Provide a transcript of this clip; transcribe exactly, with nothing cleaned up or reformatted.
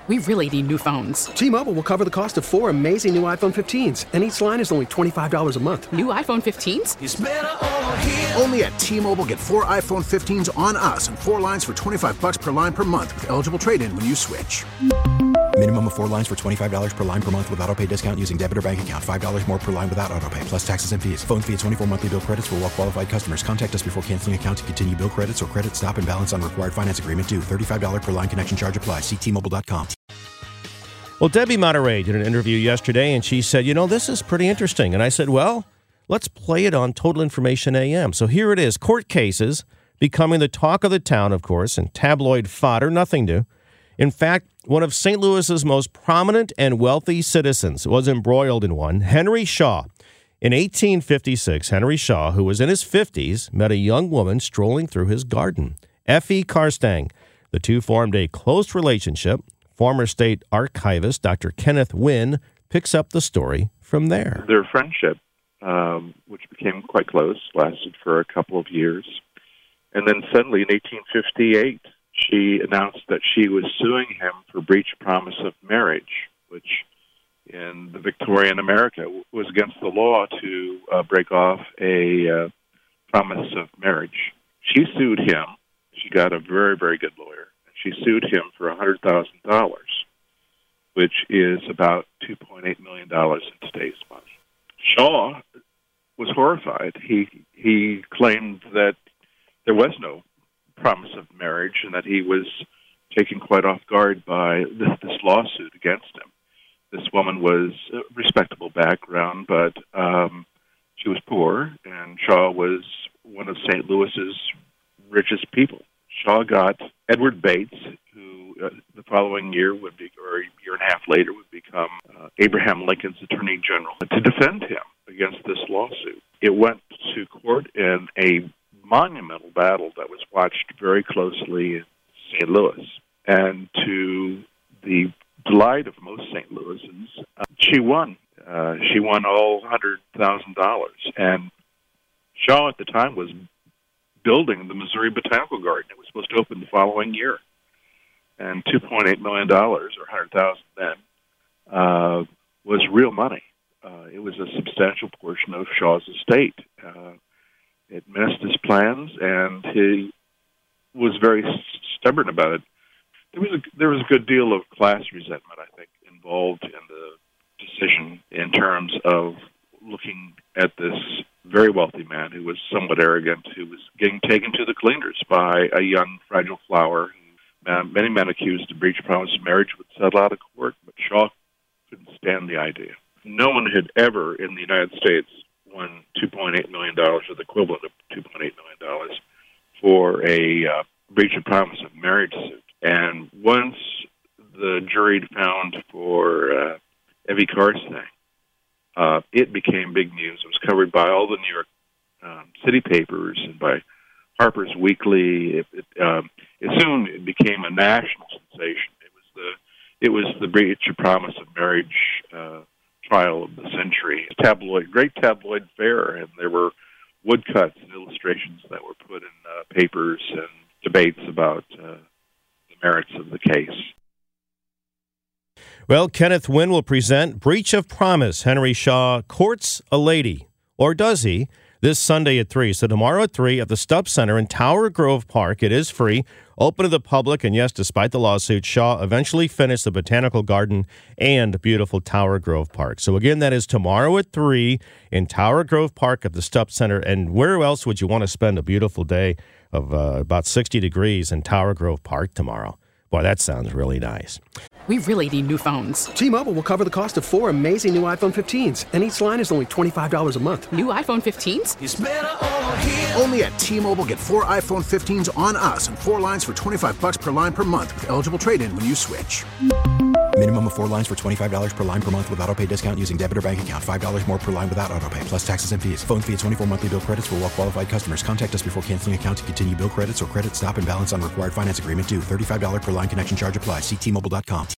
We really need new phones. T-Mobile will cover the cost of four amazing new iPhone fifteens, and each line is only twenty-five dollars a month. New iPhone fifteens? It's better over here. Only at T-Mobile, get four iPhone fifteens on us and four lines for twenty-five dollars per line per month with eligible trade-in when you switch. Minimum of four lines for twenty-five dollars per line per month with autopay discount using debit or bank account. five dollars more per line without autopay, plus taxes and fees. Phone fee at twenty-four monthly bill credits for well-qualified customers. Contact us before canceling account to continue bill credits or credit stop and balance on required finance agreement due. thirty-five dollars per line connection charge applies. See T Mobile dot com. Well, Debbie Monterey did an interview yesterday, and she said, you know, this is pretty interesting. And I said, well, let's play it on Total Information A M. So here it is. Court cases becoming the talk of the town, of course, and tabloid fodder, nothing new. In fact, one of Saint Louis's most prominent and wealthy citizens was embroiled in one, Henry Shaw. In eighteen fifty-six, Henry Shaw, who was in his fifties, met a young woman strolling through his garden, Effie Karstang. The two formed a close relationship. Former state archivist Doctor Kenneth Wynn picks up the story from there. Their friendship, um, which became quite close, lasted for a couple of years. And then suddenly in eighteen fifty-eight, she announced that she was suing him for breach of promise of marriage, which in the Victorian America was against the law to uh, break off a uh, promise of marriage. She sued him. She got a very, very good lawyer. She sued him for one hundred thousand dollars, which is about two point eight million dollars in today's money. Shaw was horrified. He he claimed that there was no promise of marriage and that he was taken quite off guard by this, this lawsuit against him. This woman was a respectable background, but um, she was poor, and Shaw was one of Saint Louis's richest people. Shaw got Edward Bates, who uh, the following year would be, or a year and a half later, would become uh, Abraham Lincoln's Attorney General, to defend him against this lawsuit. It went to court in a monumental battle that was watched very closely in Saint Louis. And to the delight of most Saint Louisans, uh, she won. Uh, she won all one hundred thousand dollars. And Shaw at the time was building the Missouri Botanical Garden. It was supposed to open the following year. And two point eight million dollars, or one hundred thousand dollars then, uh, was real money. Uh, it was a substantial portion of Shaw's estate. Uh, it messed his plans, and he was very stubborn about it. There was a, there was a good deal of class resentment, I think, involved in the decision in terms of looking at this very wealthy man who was somewhat arrogant, who was getting taken to the cleaners by a young, fragile flower. Man, many men accused of breach of promise of marriage would settle out of court, but Shaw couldn't stand the idea. No one had ever in the United States won two point eight million dollars, or the equivalent of two point eight million dollars, for a uh, breach of promise of marriage suit. And once the jury found for uh, Effie Karstang, uh, it became big news. It was covered by all the New York um, city papers and by Harper's Weekly. It, it, um, it soon it became a national sensation. It was the it was the breach of promise of marriage uh, trial of the century. Tabloid, great tabloid fare, and there were woodcuts and illustrations that were put in uh, papers and debates about uh, the merits of the case. Well, Kenneth Wynn will present Breach of Promise. Henry Shaw courts a lady, or does he? This Sunday at three. So tomorrow at three at the Stupp Center in Tower Grove Park. It is free, open to the public, and yes, despite the lawsuit, Shaw eventually finished the Botanical Garden and beautiful Tower Grove Park. So again, that is tomorrow at three in Tower Grove Park at the Stupp Center. And where else would you want to spend a beautiful day of uh, about sixty degrees in Tower Grove Park tomorrow? Boy, that sounds really nice. We really need new phones. T-Mobile will cover the cost of four amazing new iPhone fifteens, and each line is only twenty-five dollars a month. New iPhone fifteens? It's better over here. Only at T-Mobile, get four iPhone fifteens on us and four lines for twenty-five dollars per line per month with eligible trade-in when you switch. Minimum of four lines for twenty-five dollars per line per month with autopay discount using debit or bank account. five dollars more per line without autopay, plus taxes and fees. Phone fee at twenty-four monthly bill credits for well-qualified customers. Contact us before canceling account to continue bill credits or credit stop and balance on required finance agreement due. thirty-five dollars per line connection charge applies. See T Mobile dot com.